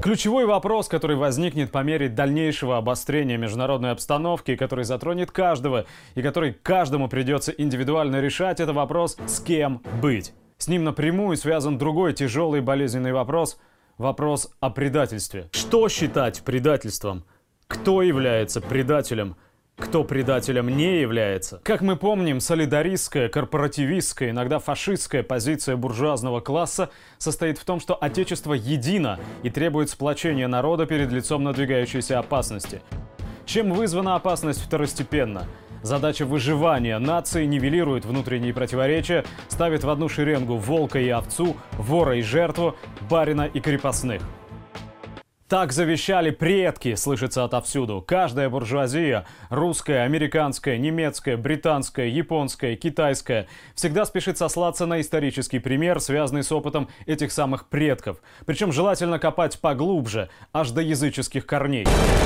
Ключевой вопрос, который возникнет по мере дальнейшего обострения международной обстановки, который затронет каждого и который каждому придется индивидуально решать, это вопрос «с кем быть?». С ним напрямую связан другой тяжелый и болезненный вопрос – вопрос о предательстве. Что считать предательством? Кто является предателем? Кто предателем не является? Как мы помним, солидаристская, корпоративистская, иногда фашистская позиция буржуазного класса состоит в том, что Отечество едино и требует сплочения народа перед лицом надвигающейся опасности. Чем вызвана опасность второстепенно? Задача выживания нации нивелирует внутренние противоречия, ставит в одну шеренгу волка и овцу, вора и жертву, барина и крепостных. Так завещали предки, слышится отовсюду. Каждая буржуазия – русская, американская, немецкая, британская, японская, китайская – всегда спешит сослаться на исторический пример, связанный с опытом этих самых предков. Причем желательно копать поглубже, аж до языческих корней.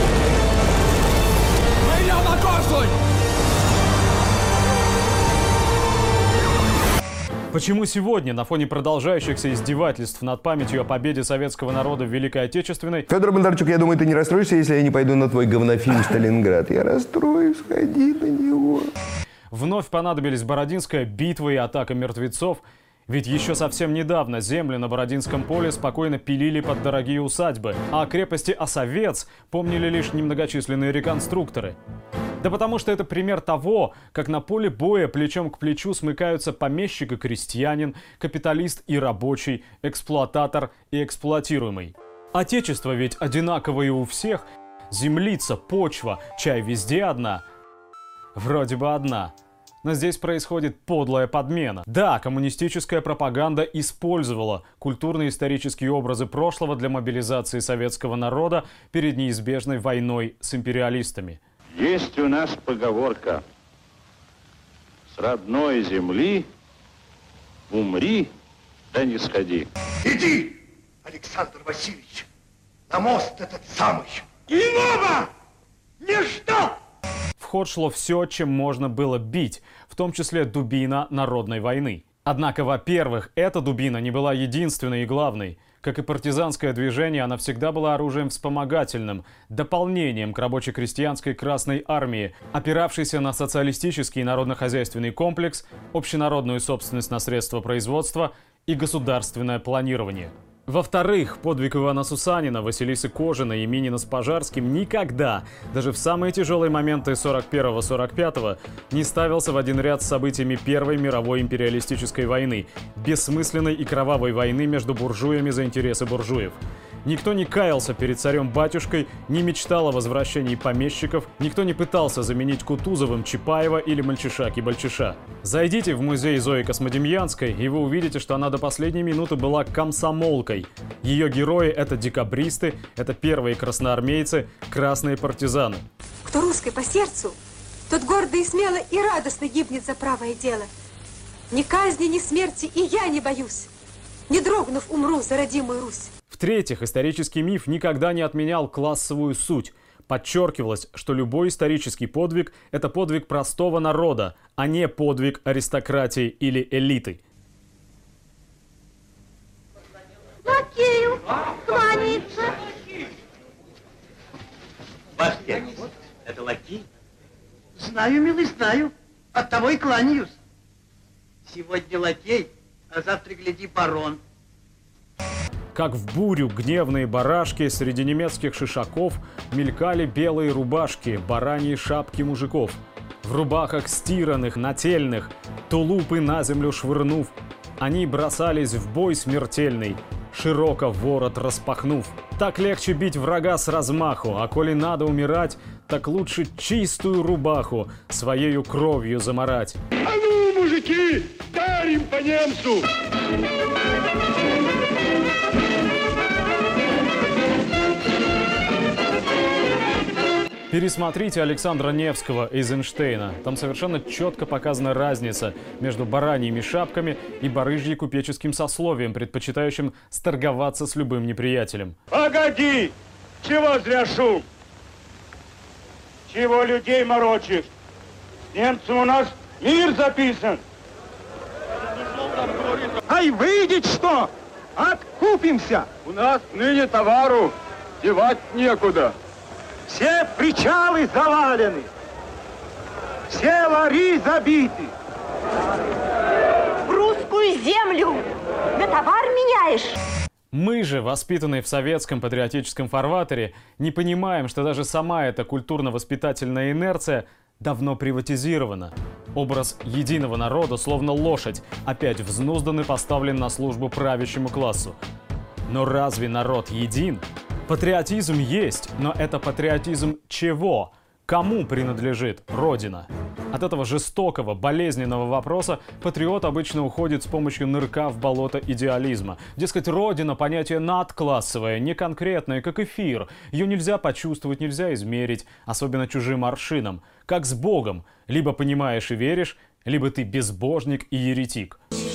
Почему сегодня, на фоне продолжающихся издевательств над памятью о победе советского народа в Великой Отечественной... Федор Бондарчук, я думаю, ты не расстроишься, если я не пойду на твой говнофильм «Сталинград». Я расстроюсь, сходи на него. Вновь понадобились Бородинская битва и атака мертвецов. Ведь еще совсем недавно земли на Бородинском поле спокойно пилили под дорогие усадьбы, а о крепости Осовец помнили лишь немногочисленные реконструкторы. Да потому что это пример того, как на поле боя плечом к плечу смыкаются помещик и крестьянин, капиталист и рабочий, эксплуататор и эксплуатируемый. Отечество ведь одинаковое у всех. Землица, почва, чай везде одна. Вроде бы одна. Но здесь происходит подлая подмена. Да, коммунистическая пропаганда использовала культурно-исторические образы прошлого для мобилизации советского народа перед неизбежной войной с империалистами. Есть у нас поговорка: с родной земли умри, да не сходи. Иди, Александр Васильевич, на мост этот самый. Иного не ждал! В ход шло все, чем можно было бить, в том числе дубина народной войны. Однако, во-первых, эта дубина не была единственной и главной. Как и партизанское движение, она всегда была оружием вспомогательным, дополнением к рабоче-крестьянской Красной армии, опиравшейся на социалистический народно-хозяйственный комплекс, общенародную собственность на средства производства и государственное планирование. Во-вторых, подвиг Ивана Сусанина, Василисы Кожиной и Минина с Пожарским никогда, даже в самые тяжелые моменты 41-45, не ставился в один ряд с событиями Первой мировой империалистической войны, бессмысленной и кровавой войны между буржуями за интересы буржуев. Никто не каялся перед царем-батюшкой, не мечтал о возвращении помещиков, никто не пытался заменить Кутузовым Чапаева или Мальчиша-Кибальчиша. Зайдите в музей Зои Космодемьянской, и вы увидите, что она до последней минуты была комсомолкой. Ее герои — это декабристы, это первые красноармейцы, красные партизаны. Кто русский по сердцу, тот гордо и смело и радостно гибнет за правое дело. Ни казни, ни смерти и я не боюсь. Не дрогнув, умру за родимую Русь. В-третьих, исторический миф никогда не отменял классовую суть. Подчеркивалось, что любой исторический подвиг – это подвиг простого народа, а не подвиг аристократии или элиты. Лакею кланяется. Бастер, это лакей? Знаю, милый, знаю. Оттого и кланяюсь. Сегодня лакей, а завтра, гляди, барон. Как в бурю гневные барашки среди немецких шишаков мелькали белые рубашки, бараньи шапки мужиков. В рубахах стиранных, нательных, тулупы на землю швырнув, они бросались в бой смертельный, широко ворот распахнув. Так легче бить врага с размаху, а коли надо умирать, так лучше чистую рубаху своею кровью замарать. А ну, мужики, дарим по немцу! Пересмотрите Александра Невского «Эйзенштейна». Там совершенно четко показана разница между бараньими шапками и барыжье-купеческим сословием, предпочитающим сторговаться с любым неприятелем. Погоди! Чего зря шум? Чего людей морочишь? Немцам у нас мир записан. Ай, выйдет что? Откупимся! У нас ныне товару девать некуда. Все причалы завалены, все лари забиты. В русскую землю на товар меняешь? Мы же, воспитанные в советском патриотическом фарватере, не понимаем, что даже сама эта культурно-воспитательная инерция давно приватизирована. Образ единого народа, словно лошадь, опять взнуздан и поставлен на службу правящему классу. Но разве народ един? Патриотизм есть, но это патриотизм чего? Кому принадлежит Родина? От этого жестокого, болезненного вопроса патриот обычно уходит с помощью нырка в болото идеализма. Дескать, Родина – понятие надклассовое, не конкретное, как эфир. Ее нельзя почувствовать, нельзя измерить, особенно чужим аршином. Как с Богом. Либо понимаешь и веришь, либо ты безбожник и еретик.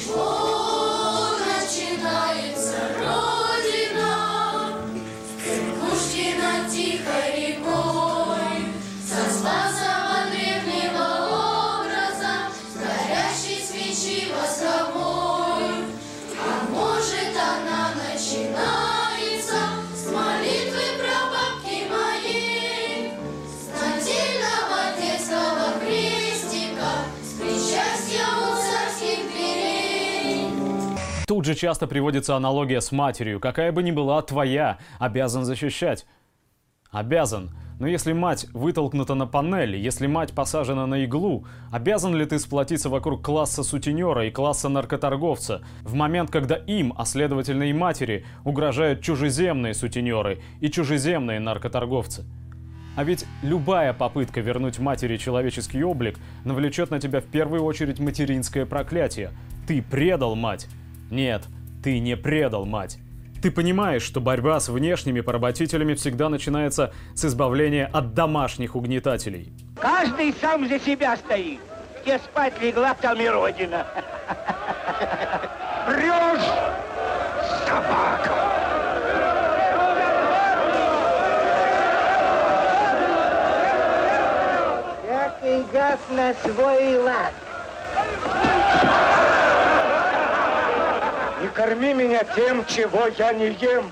Тут же часто приводится аналогия с матерью. Какая бы ни была твоя, обязан защищать. Обязан. Но если мать вытолкнута на панель, если мать посажена на иглу, обязан ли ты сплотиться вокруг класса сутенера и класса наркоторговца в момент, когда им, а следовательно и матери, угрожают чужеземные сутенеры и чужеземные наркоторговцы? А ведь любая попытка вернуть матери человеческий облик навлечет на тебя в первую очередь материнское проклятие. Ты предал мать. Нет, ты не предал мать. Ты понимаешь, что борьба с внешними поработителями всегда начинается с избавления от домашних угнетателей. Каждый сам за себя стоит. Где спать легла, там и Родина. Врешь, собака! Всякий гад на свой лад. Не корми меня тем, чего я не ем.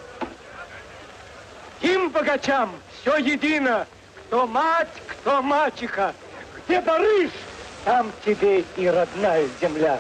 Им, богачам, все едино. Кто мать, кто мачеха. Где дорыш, там тебе и родная земля.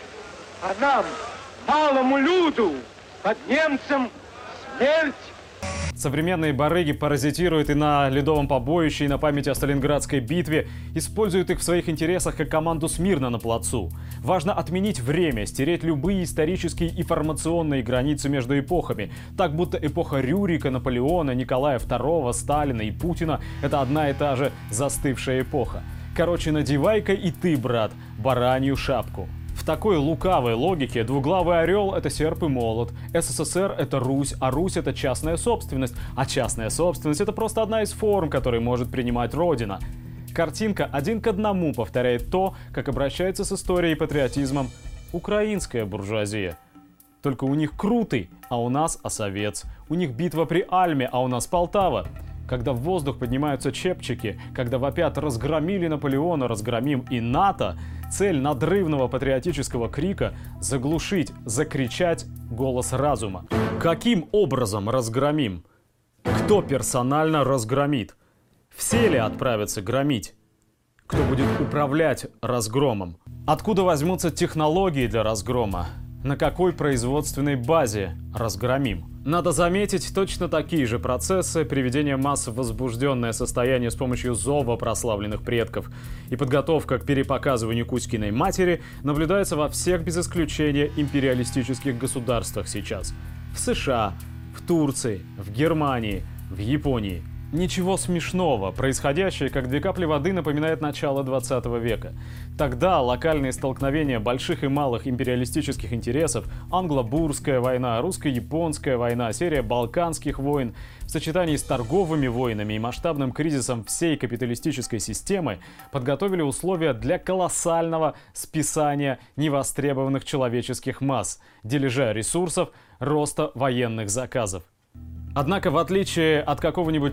А нам, малому люду, под немцем смерть. Современные барыги паразитируют и на Ледовом побоище, и на памяти о Сталинградской битве, используют их в своих интересах как команду смирно на плацу. Важно отменить время, стереть любые исторические и формационные границы между эпохами, так будто эпоха Рюрика, Наполеона, Николая II, Сталина и Путина – это одна и та же застывшая эпоха. Короче, надевай-ка и ты, брат, баранью шапку. В такой лукавой логике двуглавый орел – это серп и молот, СССР – это Русь, а Русь – это частная собственность, а частная собственность – это просто одна из форм, которые может принимать Родина. Картинка один к одному повторяет то, как обращается с историей и патриотизмом украинская буржуазия. Только у них Крутый, а у нас Осовец. У них битва при Альме, а у нас Полтава. Когда в воздух поднимаются чепчики, когда вопят «разгромили Наполеона, разгромим и НАТО», цель надрывного патриотического крика – заглушить, закричать голос разума. Каким образом разгромим? Кто персонально разгромит? Все ли отправятся громить? Кто будет управлять разгромом? Откуда возьмутся технологии для разгрома? На какой производственной базе разгромим? Надо заметить, точно такие же процессы приведения масс в возбужденное состояние с помощью зова прославленных предков и подготовка к перепоказыванию Кузькиной матери наблюдается во всех без исключения империалистических государствах сейчас. В США, в Турции, в Германии, в Японии. Ничего смешного, происходящее, как две капли воды, напоминает начало 20 века. Тогда локальные столкновения больших и малых империалистических интересов, англо-бурская война, русско-японская война, серия балканских войн, в сочетании с торговыми войнами и масштабным кризисом всей капиталистической системы подготовили условия для колоссального списания невостребованных человеческих масс, дележа ресурсов, роста военных заказов. Однако, в отличие от какого-нибудь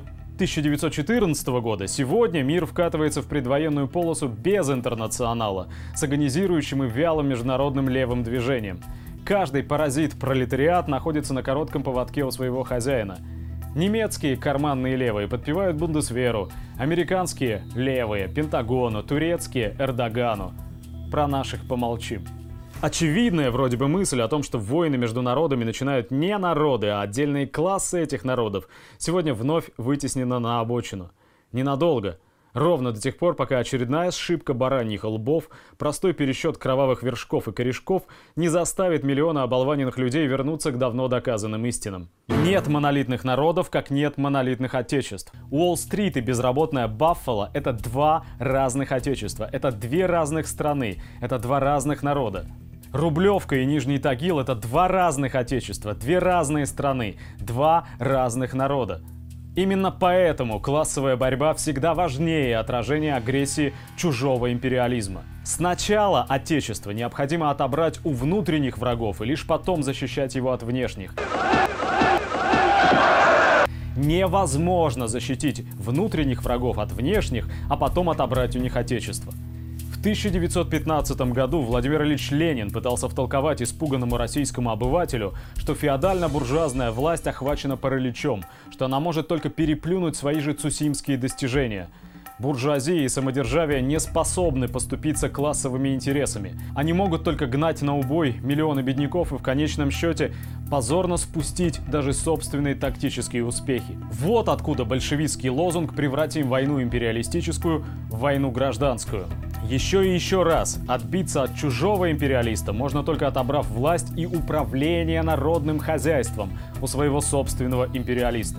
1914 года, сегодня мир вкатывается в предвоенную полосу без интернационала, с агонизирующим и вялым международным левым движением. Каждый паразит-пролетариат находится на коротком поводке у своего хозяина. Немецкие карманные левые подпевают Бундесверу, американские левые Пентагону, турецкие Эрдогану. Про наших помолчим. Очевидная вроде бы мысль о том, что войны между народами начинают не народы, а отдельные классы этих народов, сегодня вновь вытеснена на обочину. Ненадолго. Ровно до тех пор, пока очередная сшибка бараньих лбов, простой пересчет кровавых вершков и корешков не заставит миллионы оболваненных людей вернуться к давно доказанным истинам. Нет монолитных народов, как нет монолитных отечеств. Уолл-стрит и безработная Баффало — это два разных отечества, это две разных страны, это два разных народа. Рублевка и Нижний Тагил — это два разных отечества, две разные страны, два разных народа. Именно поэтому классовая борьба всегда важнее отражения агрессии чужого империализма. Сначала отечество необходимо отобрать у внутренних врагов и лишь потом защищать его от внешних. Невозможно защитить внутренних врагов от внешних, а потом отобрать у них отечество. В 1915 году Владимир Ильич Ленин пытался втолковать испуганному российскому обывателю, что феодально-буржуазная власть охвачена параличом, что она может только переплюнуть свои же цусимские достижения. Буржуазия и самодержавие не способны поступиться классовыми интересами. Они могут только гнать на убой миллионы бедняков и в конечном счете позорно спустить даже собственные тактические успехи. Вот откуда большевистский лозунг «Превратим войну империалистическую в войну гражданскую». Еще и еще раз отбиться от чужого империалиста можно только отобрав власть и управление народным хозяйством у своего собственного империалиста.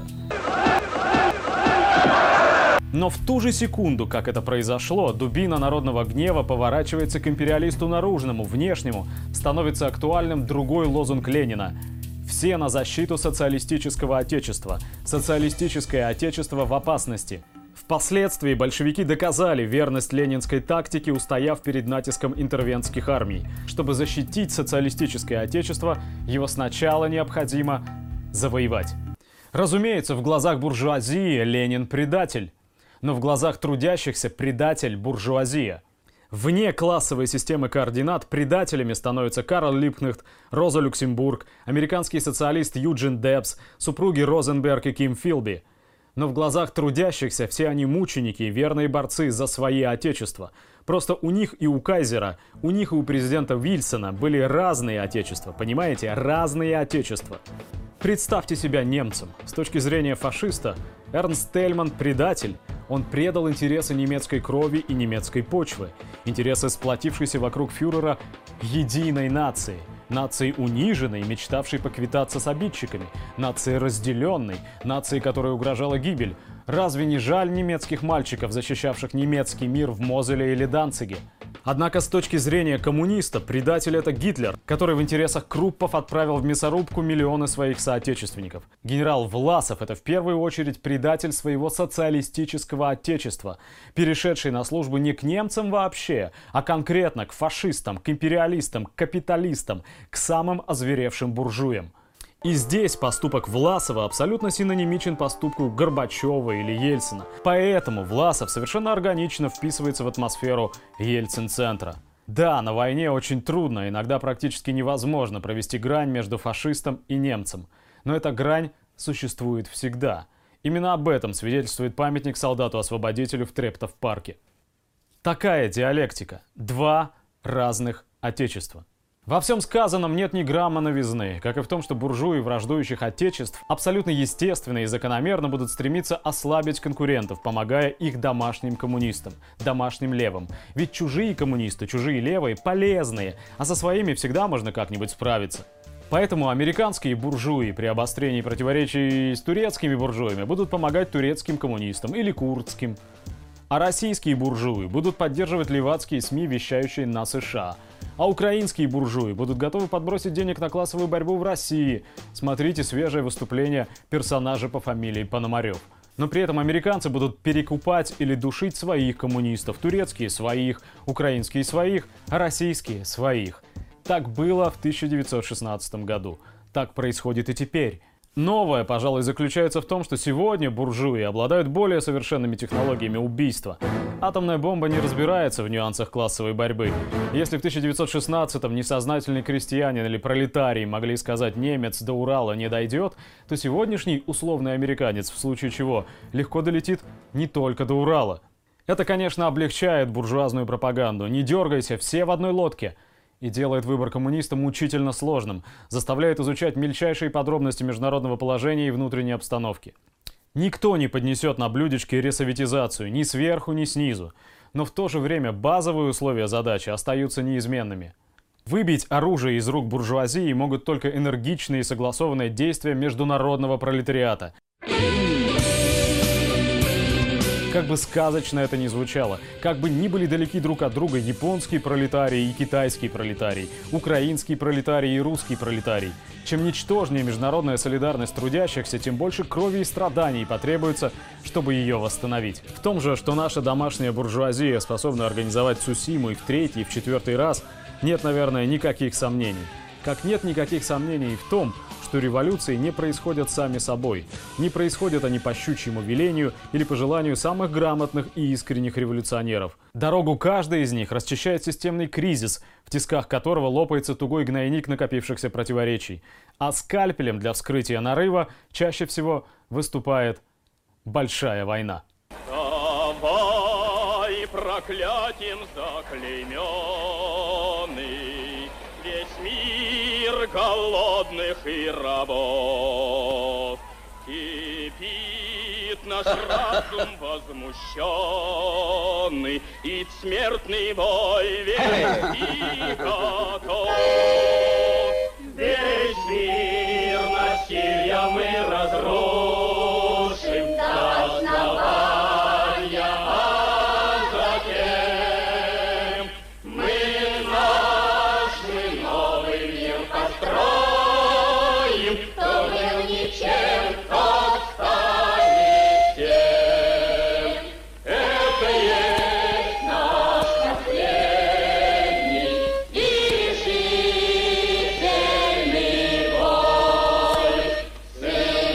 Но в ту же секунду, как это произошло, дубина народного гнева поворачивается к империалисту наружному, внешнему, становится актуальным другой лозунг Ленина. Все на защиту социалистического отечества. Социалистическое отечество в опасности. Впоследствии большевики доказали верность ленинской тактике, устояв перед натиском интервентских армий. Чтобы защитить социалистическое отечество, его сначала необходимо завоевать. Разумеется, в глазах буржуазии Ленин предатель. Но в глазах трудящихся предатель буржуазия. Вне классовой системы координат предателями становятся Карл Липкнехт, Роза Люксембург, американский социалист Юджин Дебс, супруги Розенберг и Ким Филби. Но в глазах трудящихся все они мученики, верные борцы за свои отечества. Просто у них и у Кайзера, у них и у президента Вильсона были разные отечества, понимаете? Разные отечества. Представьте себя немцем. С точки зрения фашиста, Эрнст Тельман – предатель. Он предал интересы немецкой крови и немецкой почвы, интересы сплотившейся вокруг фюрера единой нации. Нации униженной, мечтавшей поквитаться с обидчиками. Нации разделенной, нации, которой угрожала гибель. Разве не жаль немецких мальчиков, защищавших немецкий мир в Мозеле или Данциге? Однако с точки зрения коммуниста, предатель — это Гитлер, который в интересах Круппов отправил в мясорубку миллионы своих соотечественников. Генерал Власов — это в первую очередь предатель своего социалистического отечества, перешедший на службу не к немцам вообще, а конкретно к фашистам, к империалистам, к капиталистам, к самым озверевшим буржуям. И здесь поступок Власова абсолютно синонимичен поступку Горбачева или Ельцина. Поэтому Власов совершенно органично вписывается в атмосферу Ельцин-центра. Да, на войне очень трудно, иногда практически невозможно провести грань между фашистом и немцем. Но эта грань существует всегда. Именно об этом свидетельствует памятник солдату-освободителю в Трептов-парке. Такая диалектика. Два разных отечества. Во всем сказанном нет ни грамма новизны, как и в том, что буржуи враждующих отечеств абсолютно естественно и закономерно будут стремиться ослабить конкурентов, помогая их домашним коммунистам, домашним левым. Ведь чужие коммунисты, чужие левые полезные, а со своими всегда можно как-нибудь справиться. Поэтому американские буржуи при обострении противоречий с турецкими буржуями будут помогать турецким коммунистам или курдским. А российские буржуи будут поддерживать левацкие СМИ, вещающие на США. А украинские буржуи будут готовы подбросить денег на классовую борьбу в России. Смотрите свежее выступление персонажа по фамилии Пономарев. Но при этом американцы будут перекупать или душить своих коммунистов. Турецкие — своих, украинские — своих, а российские — своих. Так было в 1916 году. Так происходит и теперь. Новое, пожалуй, заключается в том, что сегодня буржуи обладают более совершенными технологиями убийства. Атомная бомба не разбирается в нюансах классовой борьбы. Если в 1916-м несознательный крестьянин или пролетарий могли сказать «немец до Урала не дойдет», то сегодняшний условный американец, в случае чего, легко долетит не только до Урала. Это, конечно, облегчает буржуазную пропаганду. Не дергайся, все в одной лодке. И делает выбор коммуниста мучительно сложным, заставляет изучать мельчайшие подробности международного положения и внутренней обстановки. Никто не поднесет на блюдечке ресоветизацию, ни сверху, ни снизу. Но в то же время базовые условия задачи остаются неизменными. Выбить оружие из рук буржуазии могут только энергичные и согласованные действия международного пролетариата. Как бы сказочно это ни звучало, как бы ни были далеки друг от друга японский пролетарий и китайский пролетарий, украинский пролетарий и русский пролетарий, чем ничтожнее международная солидарность трудящихся, тем больше крови и страданий потребуется, чтобы ее восстановить. В том же, что наша домашняя буржуазия способна организовать Цусиму и в третий, и в четвертый раз, нет, наверное, никаких сомнений. Как нет никаких сомнений и в том, что революции не происходят сами собой. Не происходят они по щучьему велению или по желанию самых грамотных и искренних революционеров. Дорогу каждой из них расчищает системный кризис, в тисках которого лопается тугой гнойник накопившихся противоречий. А скальпелем для вскрытия нарыва чаще всего выступает большая война. Давай проклятием заклейменный весь мир голодных и рабов. Кипит наш разум возмущенный, и смертный бой весь готов. Весь мир насилием мы разрушим до основания, а затем мы наш новый мир построим, кто был ничем, тот станет тем. Это есть наш последний и решительный бой. С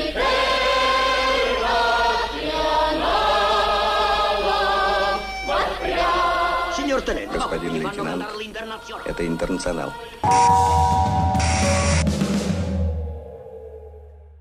интернационалом воспрянь. Сеньор Толедо, Господин лейтенант, это интернационал.